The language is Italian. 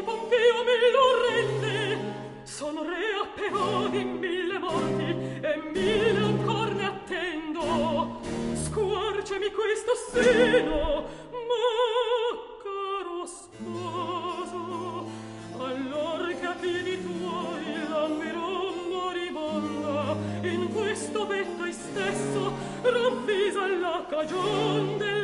Pompeo me lo rende. Son rea però di 1000 morti e 1000 ancor ne attendo. Squarciami questo seno, ma caro sposo, allor che a piedi tuoi l'ammirò moribonda, in questo petto stesso ravvisa la cagion del